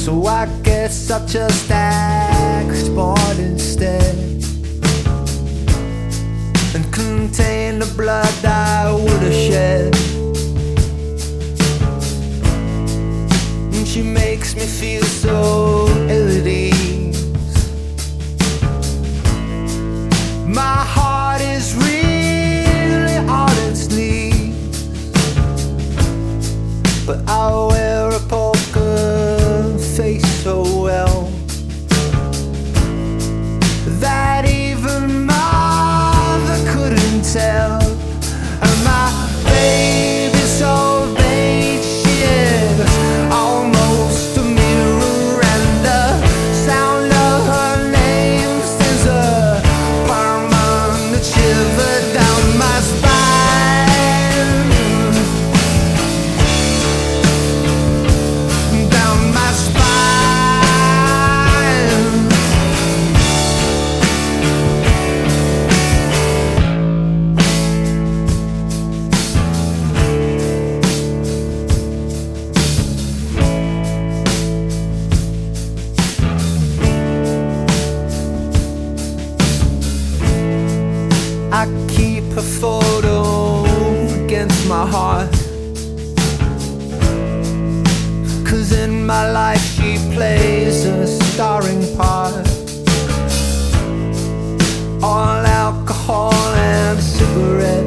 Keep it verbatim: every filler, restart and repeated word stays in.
So I guess I'll just act bored instead and contain the blood I would have shed. And she makes me feel so ill at ease. My heart is really on its knees, but I wear a poker face so well that even mother couldn't tell. And my baby's so vain, she is almost a mirror, and the sound of her name sends a permanent shiver down my spine, down my spine. I keep a photo against my heart, 'cause in my life she plays a starring part. All alcohol and cigarettes,